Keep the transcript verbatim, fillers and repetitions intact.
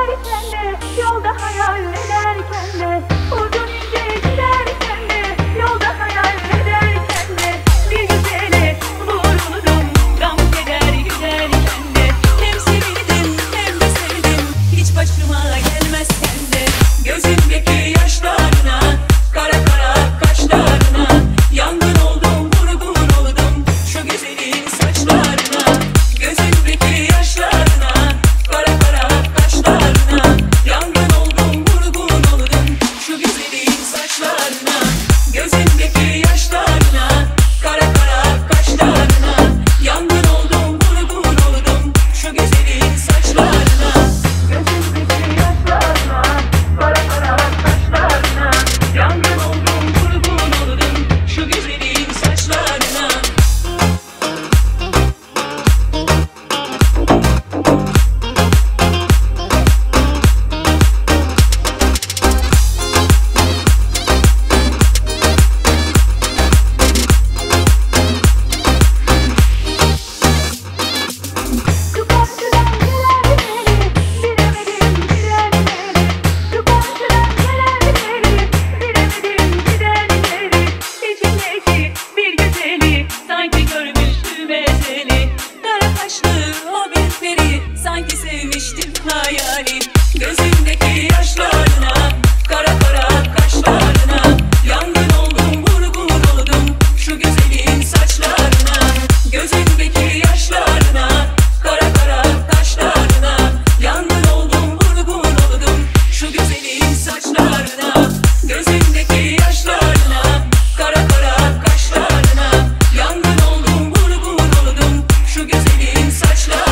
giderken de, yolda hayal ederken de, uzun ince giderken de, yolda hayal ederken de, bir güzele vuruldum gam keder giderken de. Hem sevildim hem de sevdim, hiç başıma gelmezken de. Gözümdeki yaşlarına, kara kara kaşlarına, yangın oldum, vurgun oldum şu güzelin saçlarına. Gözümdeki yaşlarına, kara kara kaşlarına, yangın oldum, vurgun oldum şu güzelin saçlarına. Gözümdeki yaşlarına, kara kara kaşlarına, yangın oldum, vurgun oldum şu güzelin saçlarına. Gözümdeki yaşlarına, kara kara kaşlarına, yangın oldum, vurgun oldum şu güzelin saçlarına. Şu karşıdan gelen biri, bilemedim giden biri. Şu karşıdan gelen biri, bilemedim giden biri. İçindeki bir güzeli, sanki görmüştüm ezeli. Kara kaşlı o bir peri, sanki sevmiştim hayali. Gözümdeki yaşlarına, kara kara kaşlarına, yangın oldum, vurgun oldum şu güzelin saçlarına. Gözümdeki yaşlarına, kara kara kaşlarına, yangın oldum, vurgun oldum şu güzelin saçlarına. Gözümdeki yaşlarına, kara kara kaşlarına, yangın oldum, vurgun oldum şu güzelin saçlarına.